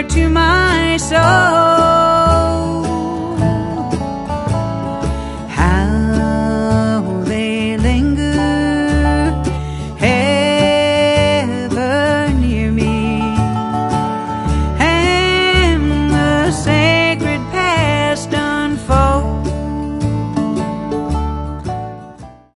near to my soul. How they linger ever near me, and the same